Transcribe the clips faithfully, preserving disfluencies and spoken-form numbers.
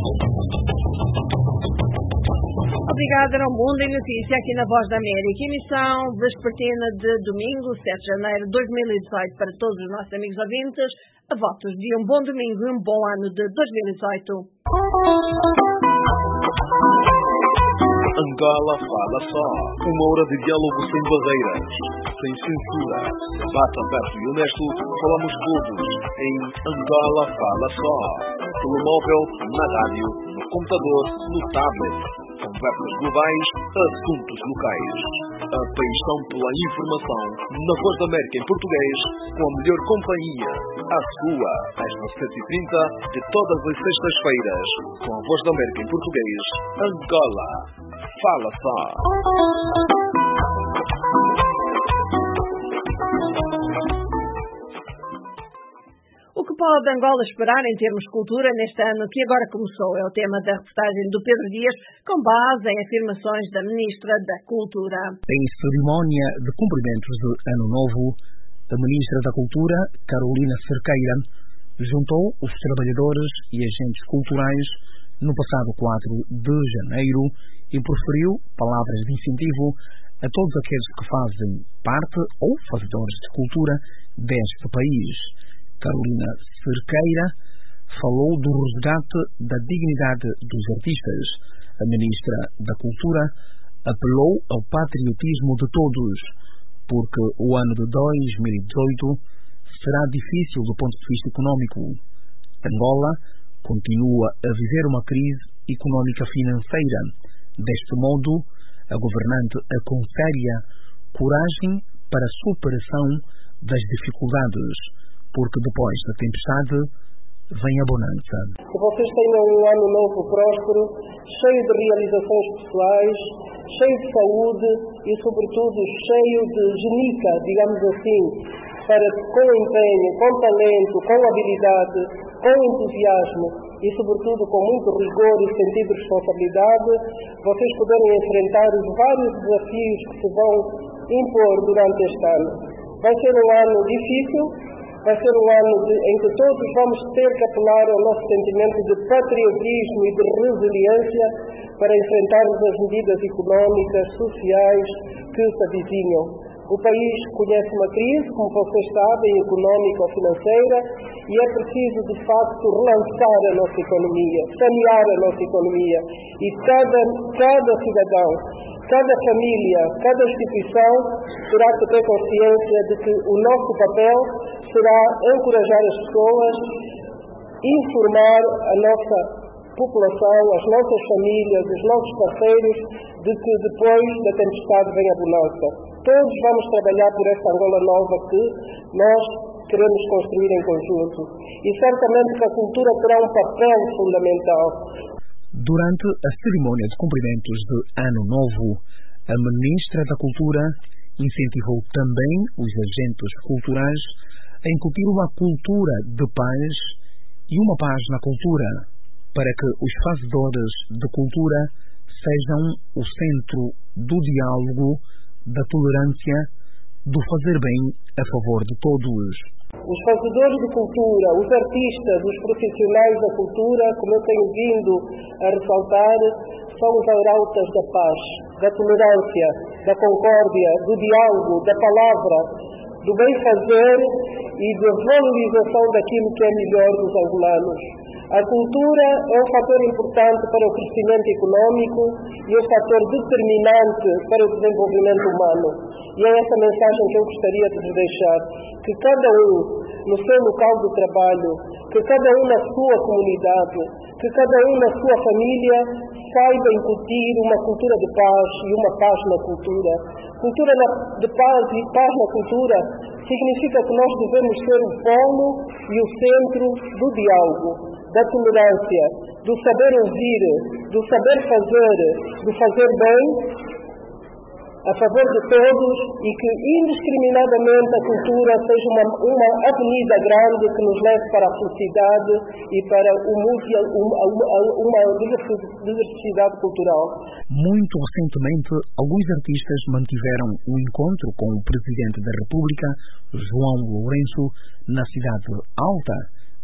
Obrigada ao Mundo em Notícia aqui na Voz da América. Emissão vespertina de domingo, sete de janeiro de dois mil e dezoito, para todos os nossos amigos ouvintes. A votos de um bom domingo e um bom ano de dois mil e dezoito. Angola fala só. Uma hora de diálogo sem barreiras, sem censura. Debate aberto e honesto, falamos todos em Angola fala só. Telemóvel, na rádio, no computador, no tablet. Conversas globais, assuntos locais. A paixão pela informação na Voz da América em português, com a melhor companhia. A sua, às dezessete e trinta, de todas as sextas-feiras, com a Voz da América em português. Angola fala só. O que pode Angola esperar em termos de cultura neste ano que agora começou? É o tema da reportagem do Pedro Dias, com base em afirmações da Ministra da Cultura. Em cerimónia de cumprimentos de Ano Novo, a Ministra da Cultura, Carolina Cerqueira, juntou os trabalhadores e agentes culturais no passado quatro de janeiro e proferiu palavras de incentivo a todos aqueles que fazem parte ou fazedores de cultura deste país. Carolina Cerqueira falou do resgate da dignidade dos artistas. A Ministra da Cultura apelou ao patriotismo de todos, porque o ano de dois mil e dezoito será difícil do ponto de vista económico. Angola continua a viver uma crise económica financeira. Deste modo, a governante aconselha coragem para a superação das dificuldades, porque depois da tempestade vem a bonança. Que vocês tenham um ano novo próspero, cheio de realizações pessoais, cheio de saúde e, sobretudo, cheio de genica, digamos assim, para com empenho, com talento, com habilidade, com entusiasmo e, sobretudo, com muito rigor e sentido de responsabilidade, vocês poderem enfrentar os vários desafios que se vão impor durante este ano. Vai ser um ano difícil. Vai ser um ano de, em que todos vamos ter que apelar ao nosso sentimento de patriotismo e de resiliência para enfrentarmos as medidas económicas, sociais que se avizinham. O país conhece uma crise, como vocês sabem, económica ou financeira, e é preciso, de facto, relançar a nossa economia, sanear a nossa economia. E cada, cada cidadão, cada família, cada instituição terá que ter consciência de que o nosso papel será encorajar as pessoas, informar a nossa população, as nossas famílias, os nossos parceiros, de que depois da tempestade vem a bonança. Todos vamos trabalhar por esta Angola nova que nós queremos construir em conjunto. E certamente que a cultura terá um papel fundamental. Durante a cerimónia de cumprimentos de Ano Novo, a Ministra da Cultura incentivou também os agentes culturais a incutir uma cultura de paz e uma paz na cultura, para que os fazedores de cultura sejam o centro do diálogo, da tolerância, do fazer bem a favor de todos. Os fazedores de cultura, os artistas, os profissionais da cultura, como eu tenho vindo a ressaltar, são os arautas da paz, da tolerância, da concórdia, do diálogo, da palavra, do bem-fazer e da valorização daquilo que é melhor dos angolanos. A cultura é um fator importante para o crescimento económico e um fator determinante para o desenvolvimento humano. E é essa mensagem que eu gostaria de vos deixar, que cada um, no seu local de trabalho, que cada um na sua comunidade, que cada um na sua família, saiba incutir uma cultura de paz e uma paz na cultura. Cultura de paz e paz na cultura significa que nós devemos ser o polo e o centro do diálogo, da tolerância, do saber ouvir, do saber fazer, do fazer bem a favor de todos e que indiscriminadamente a cultura seja uma, uma avenida grande que nos leve para a felicidade e para uma, uma, uma diversidade cultural. Muito recentemente, alguns artistas mantiveram um encontro com o Presidente da República, João Lourenço, na cidade alta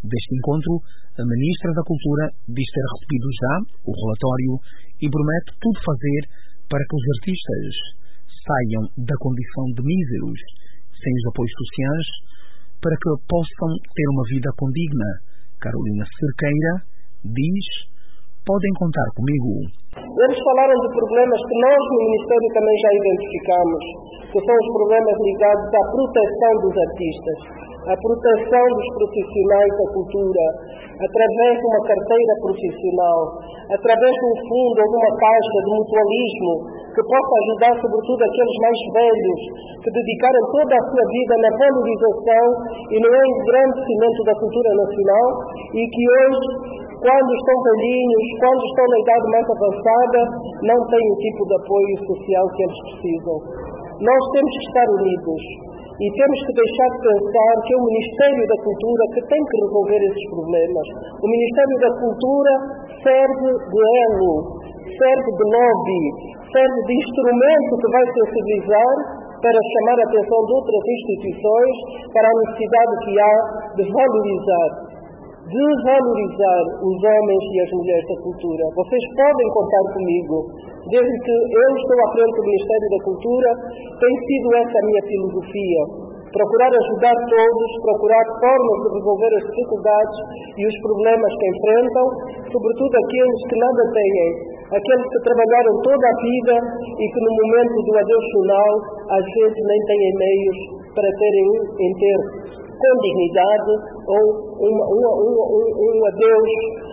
deste encontro, a Ministra da Cultura diz ter recebido já o relatório e promete tudo fazer para que os artistas saiam da condição de míseros, sem os apoios sociais, para que possam ter uma vida condigna. Carolina Cerqueira diz: podem contar comigo. Eles falaram de problemas que nós no Ministério também já identificamos, que são os problemas ligados à proteção dos artistas, à proteção dos profissionais da cultura, através de uma carteira profissional, através de um fundo ou de uma caixa de mutualismo que possa ajudar sobretudo aqueles mais velhos que dedicaram toda a sua vida na valorização e no engrandecimento da cultura nacional e que hoje, quando estão velhinhos, quando estão na idade mais avançada, não têm o tipo de apoio social que eles precisam. Nós temos que estar unidos e temos que deixar de pensar que é o Ministério da Cultura que tem que resolver esses problemas. O Ministério da Cultura serve de elo, serve de lobby, serve de instrumento que vai sensibilizar para chamar a atenção de outras instituições para a necessidade que há de valorizar. de valorizar os homens e as mulheres da cultura. Vocês podem contar comigo. Desde que eu estou à frente do Ministério da Cultura, tem sido essa a minha filosofia. Procurar ajudar todos, procurar formas de resolver as dificuldades e os problemas que enfrentam, sobretudo aqueles que nada têm, aqueles que trabalharam toda a vida e que no momento do adeus final, às vezes nem têm meios para terem um enterro com dignidade ou uma, uma, uma, um, um adeus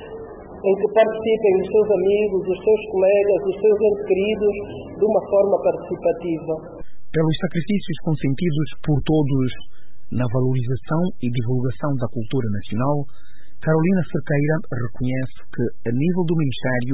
em que participem os seus amigos, os seus colegas, os seus entes queridos de uma forma participativa. Pelos sacrifícios consentidos por todos na valorização e divulgação da cultura nacional, Carolina Cerqueira reconhece que, a nível do Ministério,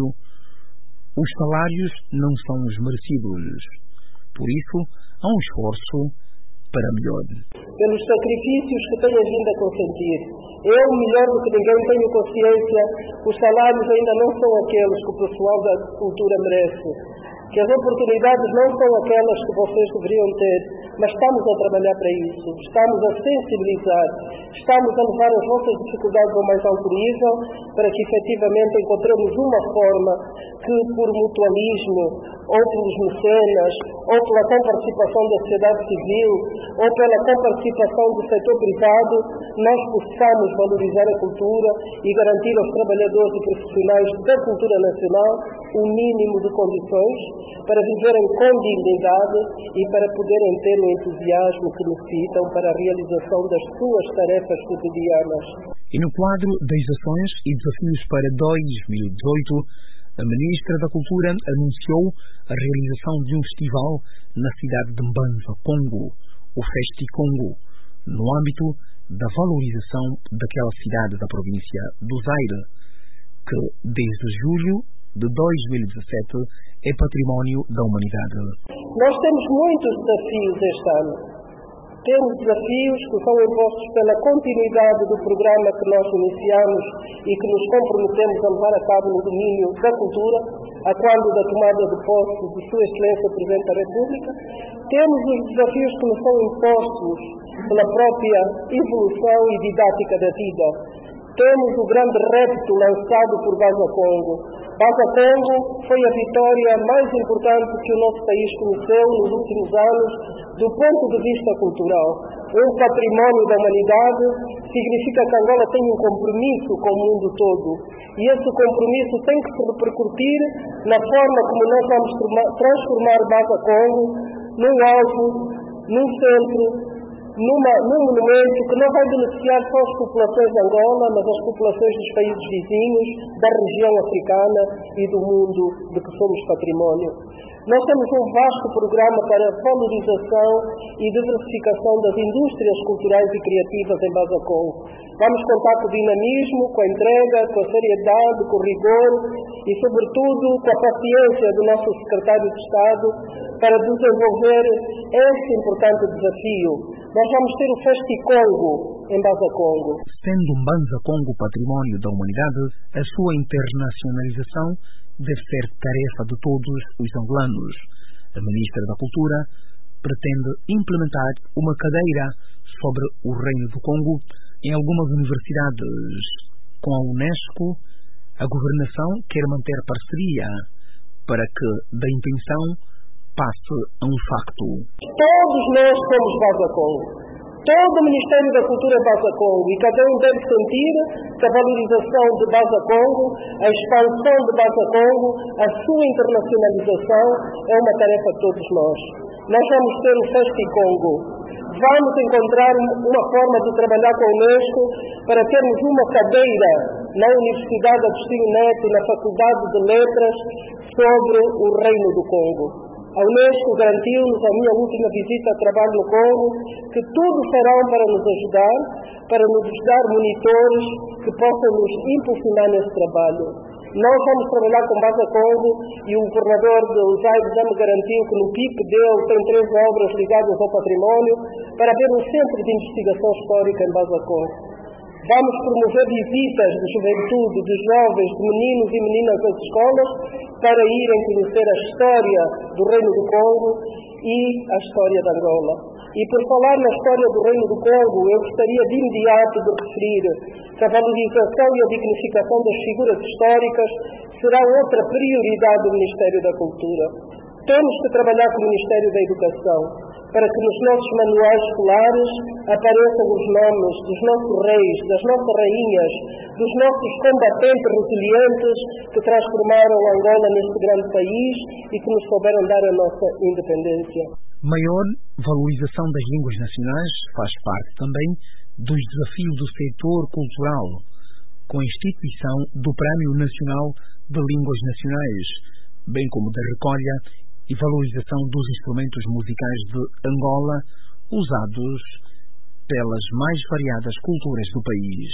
os salários não são os merecidos. Por isso, há um esforço para melhor. Pelos sacrifícios que tenho vindo a consentir, eu, melhor do que ninguém, tenho consciência que os salários ainda não são aqueles que o pessoal da cultura merece, que as oportunidades não são aquelas que vocês deveriam ter, mas estamos a trabalhar para isso, estamos a sensibilizar, estamos a levar as vossas dificuldades ao mais alto nível, para que efetivamente encontremos uma forma que, por mutualismo, ou pelos mecenas, ou pela comparticipação da sociedade civil, ou pela comparticipação do setor privado, nós possamos valorizar a cultura e garantir aos trabalhadores e profissionais da cultura nacional o mínimo de condições para viverem com dignidade e para poderem ter o entusiasmo que necessitam para a realização das suas tarefas cotidianas. E no quadro das ações e desafios para dois mil e dezoito, a Ministra da Cultura anunciou a realização de um festival na cidade de Mbanza, Congo, o FestiCongo, no âmbito da valorização daquela cidade da província do Zaire, que desde julho de dois mil e dezassete é património da humanidade. Nós temos muitos desafios este ano. Temos desafios que são impostos pela continuidade do programa que nós iniciamos e que nos comprometemos a levar a cabo no domínio da cultura, a quando da tomada de posse de Sua Excelência Presidente da República. Temos os desafios que nos são impostos pela própria evolução e didática da vida. Temos o grande repto lançado por Baza Congo. Baza Congo foi a vitória mais importante que o nosso país conheceu nos últimos anos do ponto de vista cultural. Um património da humanidade significa que Angola tem um compromisso com o mundo todo. E esse compromisso tem que se repercutir na forma como nós vamos transformar Baza Congo num alvo, num centro, Numa, num monumento que não vai beneficiar só as populações de Angola, mas as populações dos países vizinhos, da região africana e do mundo de que somos património. Nós temos um vasto programa para a valorização e diversificação das indústrias culturais e criativas em Baza Congo. Vamos contar com o dinamismo, com a entrega, com a seriedade, com o rigor e, sobretudo, com a paciência do nosso secretário de Estado para desenvolver este importante desafio. Nós vamos ter o FestiCongo em Baza Congo. Sendo Mbanza Congo património da humanidade, a sua internacionalização deve ser tarefa de todos os angolanos. A Ministra da Cultura pretende implementar uma cadeira sobre o Reino do Congo Em algumas universidades com a Unesco, a governação quer manter parceria para que da intenção passe a um facto. Todos nós somos Baza Congo. Todo o Ministério da Cultura é Baza Congo e cada um deve sentir que a valorização de Baza Congo, a expansão de Baza Congo, a sua internacionalização é uma tarefa de todos nós. Nós vamos ter o Festi Congo. Vamos encontrar uma forma de trabalhar com a Unesco para termos uma cadeira na Universidade Agostinho Neto, na Faculdade de Letras, sobre o Reino do Congo. A Unesco garantiu-nos, a minha última visita a trabalho no Congo, que tudo farão para nos ajudar, para nos dar monitores que possam nos impulsionar nesse trabalho. Nós vamos trabalhar com Baza Congo e o governador de Zaire já me garantiu que no P I C dele tem três obras ligadas ao património para haver um centro de investigação histórica em Baza Congo. Vamos promover visitas de juventude, de jovens, de meninos e meninas às escolas para irem conhecer a história do Reino do Congo e a história de Angola. E por falar na história do Reino do Congo, eu gostaria de imediato de referir que a valorização e a dignificação das figuras históricas será outra prioridade do Ministério da Cultura. Temos que trabalhar com o Ministério da Educação para que nos nossos manuais escolares apareçam os nomes dos nossos reis, das nossas rainhas, dos nossos combatentes resilientes que transformaram Angola neste grande país e que nos souberam dar a nossa independência. Maior valorização das línguas nacionais faz parte também dos desafios do setor cultural, com a instituição do Prémio Nacional de Línguas Nacionais, bem como da recolha e valorização dos instrumentos musicais de Angola usados pelas mais variadas culturas do país.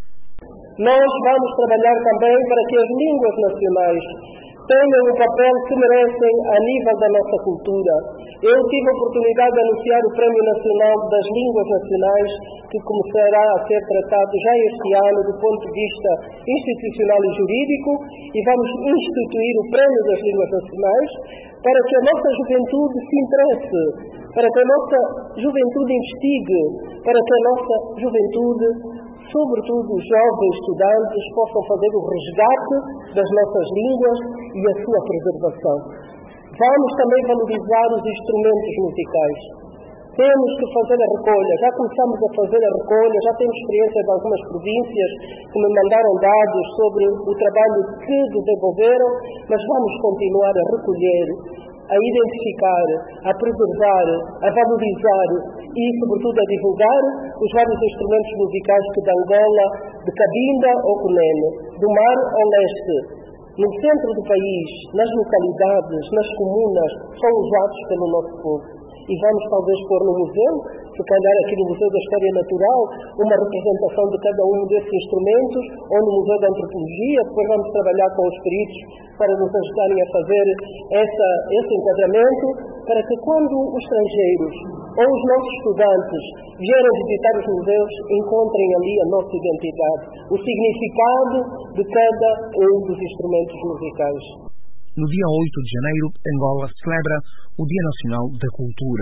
Nós vamos trabalhar também para que as línguas nacionais tenham o papel que merecem a nível da nossa cultura. Eu tive a oportunidade de anunciar o Prémio Nacional das Línguas Nacionais, que começará a ser tratado já este ano do ponto de vista institucional e jurídico, e vamos instituir o Prémio das Línguas Nacionais para que a nossa juventude se interesse, para que a nossa juventude investigue, para que a nossa juventude, sobretudo os jovens estudantes, possam fazer o resgate das nossas línguas e a sua preservação. Vamos também valorizar os instrumentos musicais. Temos que fazer a recolha. Já começamos a fazer a recolha, já temos experiência de algumas províncias que me mandaram dados sobre o trabalho que desenvolveram, mas vamos continuar a recolher, a identificar, a preservar, a valorizar e, sobretudo, a divulgar os vários instrumentos musicais que de Angola, de Cabinda ou Cunene, do mar ao leste, no centro do país, nas localidades, nas comunas, são usados pelo nosso povo. E vamos talvez pôr no museu, se calhar aqui no Museu da História Natural, uma representação de cada um desses instrumentos, ou no Museu da Antropologia. Depois vamos trabalhar com os peritos para nos ajudarem a fazer essa, esse enquadramento, para que quando os estrangeiros ou os nossos estudantes vierem visitar os museus, encontrem ali a nossa identidade, o significado de cada um dos instrumentos musicais. No dia oito de janeiro, Angola celebra o Dia Nacional da Cultura.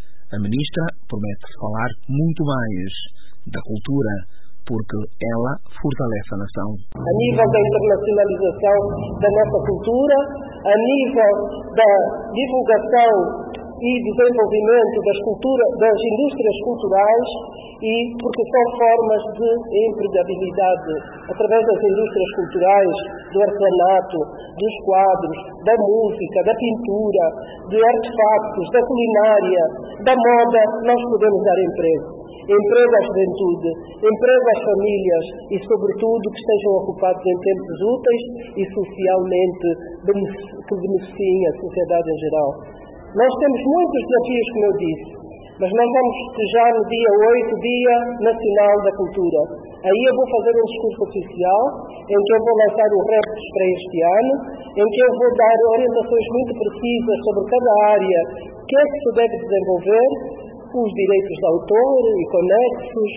A ministra promete falar muito mais da cultura, porque ela fortalece a nação. A nível da internacionalização da nossa cultura, a nível da divulgação e desenvolvimento das, cultura, das indústrias culturais, e porque são formas de empregabilidade através das indústrias culturais, do artesanato, dos quadros, da música, da pintura, de artefactos, da culinária, da moda. Nós podemos dar emprego. Emprego à juventude, emprego às famílias e, sobretudo, que estejam ocupados em tempos úteis e socialmente que beneficiem a sociedade em geral. Nós temos muitos desafios, como eu disse, mas nós vamos festejar no dia oito, Dia Nacional da Cultura. Aí eu vou fazer um discurso oficial, em que eu vou lançar o reptos para este ano, em que eu vou dar orientações muito precisas sobre cada área que é que se deve desenvolver, os direitos de autor e conexos,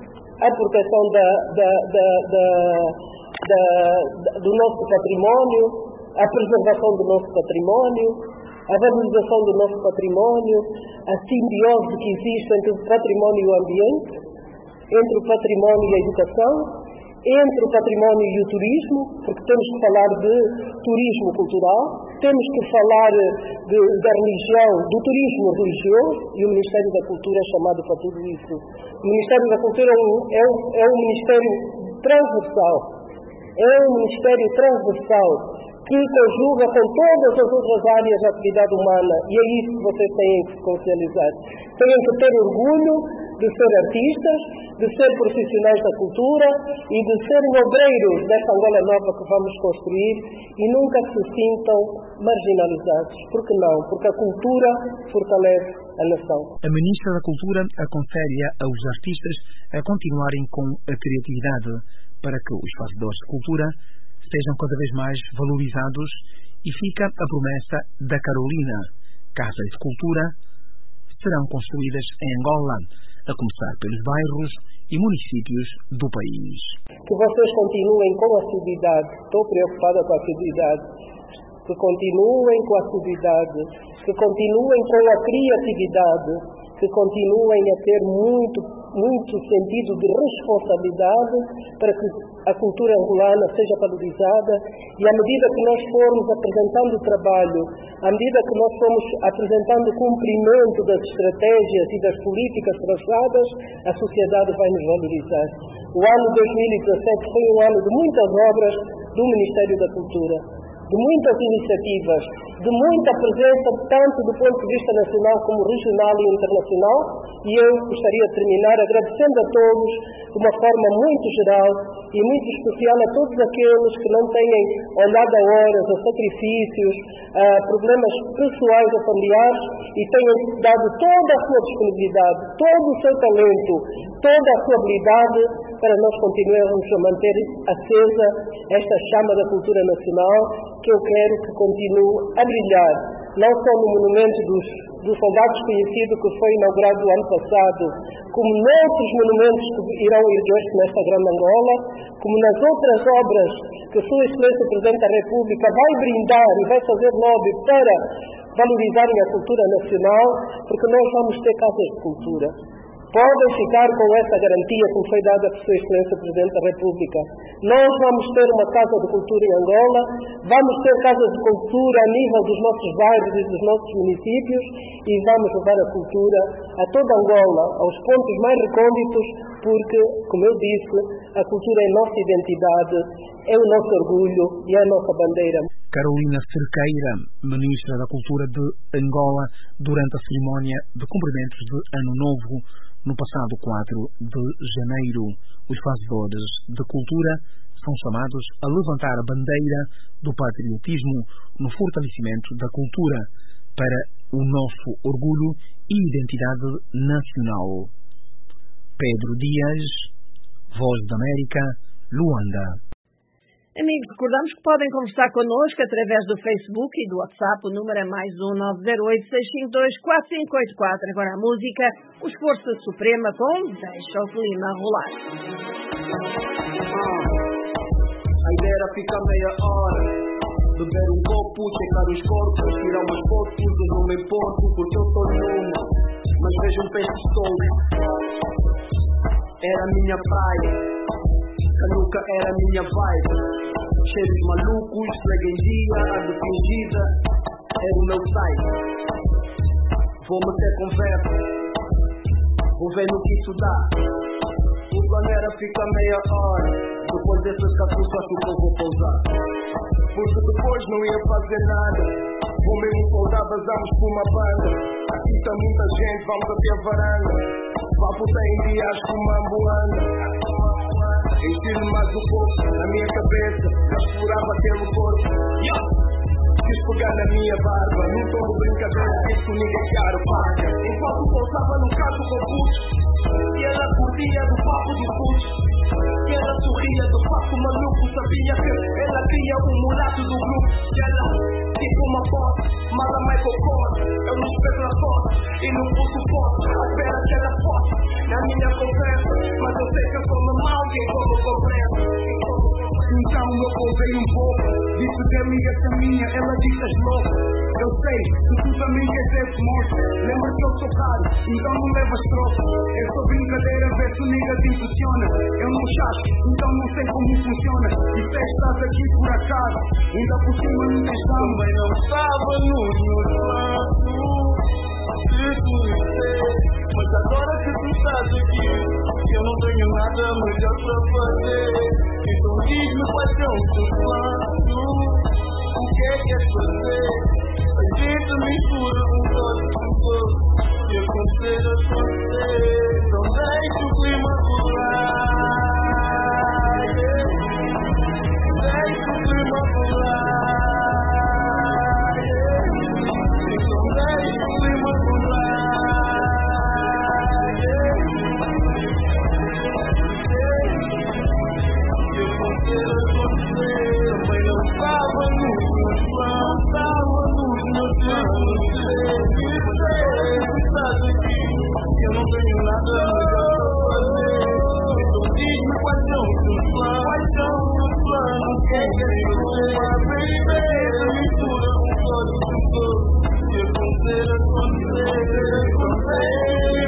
a proteção da, da, da, da, da, da, do nosso património, a preservação do nosso património, a valorização do nosso património, a simbiose que existe entre o património e o ambiente, entre o património e a educação, entre o património e o turismo, porque temos que falar de turismo cultural, temos que falar de, da religião, do turismo religioso, e o Ministério da Cultura é chamado para tudo isso. O Ministério da Cultura é um, é um, é um ministério transversal, é um ministério transversal que conjuga com todas as outras áreas da atividade humana, e é isso que vocês têm que se consciencializar. Têm que ter orgulho de ser artistas, de ser profissionais da cultura e de serem obreiros desta Angola nova que vamos construir e nunca se sintam marginalizados. Por que não? Porque a cultura fortalece a nação. A Ministra da Cultura aconselha aos artistas a continuarem com a criatividade para que os fazedores de cultura sejam cada vez mais valorizados e fica a promessa da Carolina. Casas de cultura serão construídas em Angola, a começar pelos bairros e municípios do país. Que vocês continuem com a assiduidade, estou preocupada com a assiduidade, que continuem com a assiduidade, que continuem com a criatividade, que continuem a ter muito, muito sentido de responsabilidade para que a cultura angolana seja valorizada e à medida que nós formos apresentando o trabalho, à medida que nós formos apresentando o cumprimento das estratégias e das políticas traçadas, a sociedade vai nos valorizar. O ano dois mil e dezassete foi um ano de muitas obras do Ministério da Cultura, de muitas iniciativas, de muita presença, tanto do ponto de vista nacional como regional e internacional, e eu gostaria de terminar agradecendo a todos, de uma forma muito geral e muito especial a todos aqueles que não tenham olhado a horas, a sacrifícios, a problemas pessoais ou familiares e tenham dado toda a sua disponibilidade, todo o seu talento, toda a sua habilidade para nós continuarmos a manter acesa esta chama da cultura nacional que eu quero que continue a brilhar, não só no monumento dos, dos soldados conhecido que foi inaugurado o ano passado, como noutros monumentos que irão erguer-se nesta grande Angola, como nas outras obras que Sua Excelência Presidente da República vai brindar e vai fazer lobby para valorizarem a cultura nacional, porque nós vamos ter casas de cultura. Podem ficar com essa garantia que foi dada por Sua Excelência Presidente da República. Nós vamos ter uma casa de cultura em Angola, vamos ter casas de cultura a nível dos nossos bairros e dos nossos municípios e vamos levar a cultura a toda Angola, aos pontos mais recônditos, porque, como eu disse, a cultura é a nossa identidade, é o nosso orgulho e é a nossa bandeira. Carolina Cerqueira, Ministra da Cultura de Angola, durante a cerimónia de cumprimentos de Ano Novo, no passado quatro de janeiro. Os fazedores de cultura são chamados a levantar a bandeira do patriotismo no fortalecimento da cultura para o nosso orgulho e identidade nacional. Pedro Dias, Voz da América, Luanda. Amigos, recordamos que podem conversar connosco através do Facebook e do WhatsApp. O número é mais um nove zero oito, seis cinco dois, quatro cinco oito quatro. Agora a música, os Força Suprema com Deixa o Clima Rolar. A ideia era ficar meia hora, beber um copo, secar os corpos, tirar umas fotos, eu não me importo porque eu estou numa, mas vejo um peixe solto. Era a minha praia, Canuca era a minha vibe, cheiros malucos, lega em dia, água fingida, era o meu site. Vou meter conversa, vou ver no que isso dá. O plano era ficar meia hora, depois dessas cafuças acho que eu vou pousar. Porque depois não ia fazer nada, vou mesmo pousar, vazamos por uma banda. Aqui está muita gente, vamos até a varanda. Vá botar em dia, acho que uma ambulância. Enchir mais um pouco na minha cabeça, explorava pelo corpo. Yeah. Quis pegar na minha barba, não estou de brincadeira, isso ninguém caro paga. Enquanto pousava no carro com putos, e ela curtia do papo de putos, e ela sorria do papo maluco, sabia que ela queria um mulato do grupo. E ela, tipo uma foto, mala mais cocô, eu não espero a foto, e não uso foto, à espera que ela foto na minha conversa, mas eu sei que eu sou normal, quem como compreendo. Então eu pousei um pouco. Disse que amiga essa minha, ela disse as louco. Eu sei que tu também queres esse monstro. Lembra que eu sou caro, então não levas troco. É só brincadeira, ver se o nigga te impressiona. Eu não chasco, então não sei como funciona. E se estás aqui por acaso, ainda por cima não tens dama. Também não estava nos meus planos de conhecer, mas agora que tu estás aqui, eu não tenho nada melhor para fazer. Então diz-me quais são os teus planos, o que é que queres fazer? A gente mistura um todo com todo, e acontecer, acontecer. Então deixa o clima rolar, deixa o clima rolar. Eu não tenho nada melhor para fazer. Então diz-me quais são os teus planos, quais são os teus planos, o que é que és fazer? Baby, mistura um todo com todo, e acontecer, acontecer, acontecer.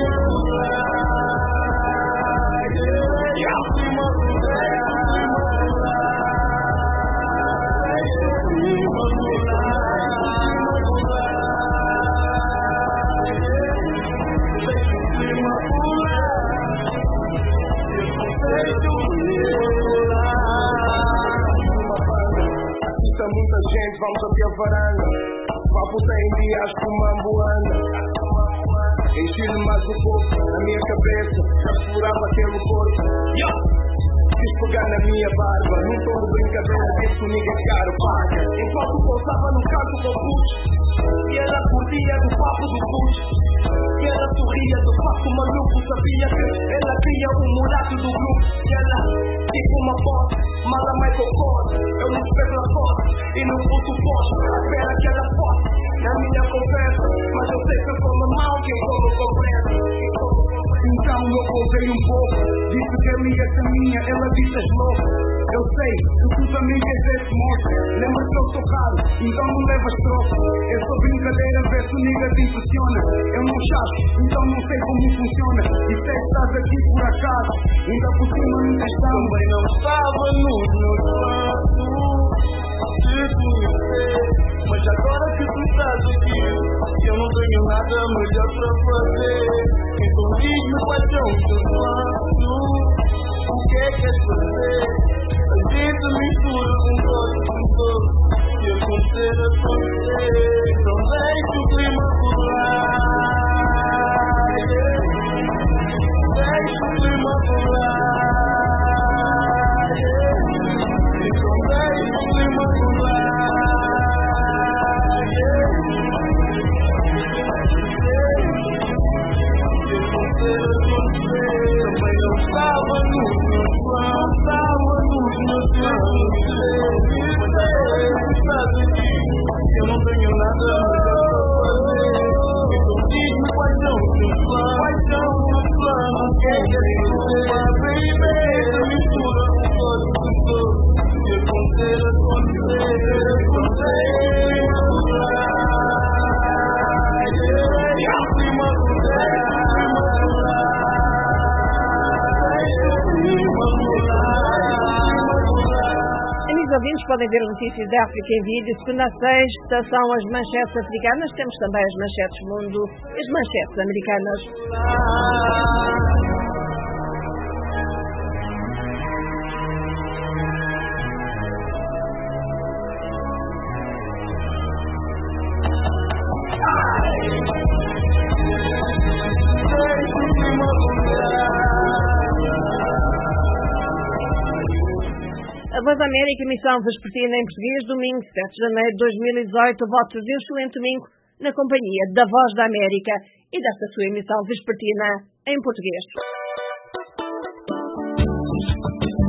Vamos até a varanda, papo tem dias com mamboana. Enchi-lhe mais um pouco na minha cabeça, já explorava aquele corpo. Quis pegar na minha barba, num tom de brincadeira, disse o nigga caro paga. Enquanto pousava no canto com putos, e ela curtia do papo do puto. E ela sorria do papo maluco, sabia que ela tinha o mulato do grupo. E ela, tipo uma foto, mala mais cocô. Eu não espero a foto, e não uso posto. Espera que ela possa, na minha conversa. Mas eu sei que eu como mal, quem como compreende. Então eu pousei um pouco, disse que a amiga essa minha, ela disse as loucas. Eu sei que tu também queres esse monstro. Lembra que eu sou caro, então não levas troco. É só brincadeira, ver se o nigga te impressiona. Eu não chasco, então não sei como funciona. E se estás aqui por acaso, ainda por cima não tens dama. Também não estava nos meus planos de conhecer, mas agora que tu estás aqui, eu não tenho nada melhor para fazer. Então diz-me quais são os teus planos, o que é que queres fazer? A gente mistura um todo com todo, e acontecer, acontecer. Então deixa o clima rolar, deixa o clima rolar. Então deixa o clima rolar, também não estava nos meus planos, estava nos meus planos. Estás aqui, eu não tenho nada melhor para fazer. Então diz-me quais são os teus planos, quais são os teus planos, o que é que queres fazer? Baby, mistura um todo com todo, e acontecer, acontecer, acontecer. Amigos ouvintes, podem ver notícias da África em vídeo. Segunda a sexta são as manchetes africanas, temos também as manchetes mundo e as manchetes americanas. A Voz da América, emissão vespertina em português, domingo, sete de janeiro de dois mil e dezoito. Votos de um excelente domingo na companhia da Voz da América e desta sua emissão vespertina em português.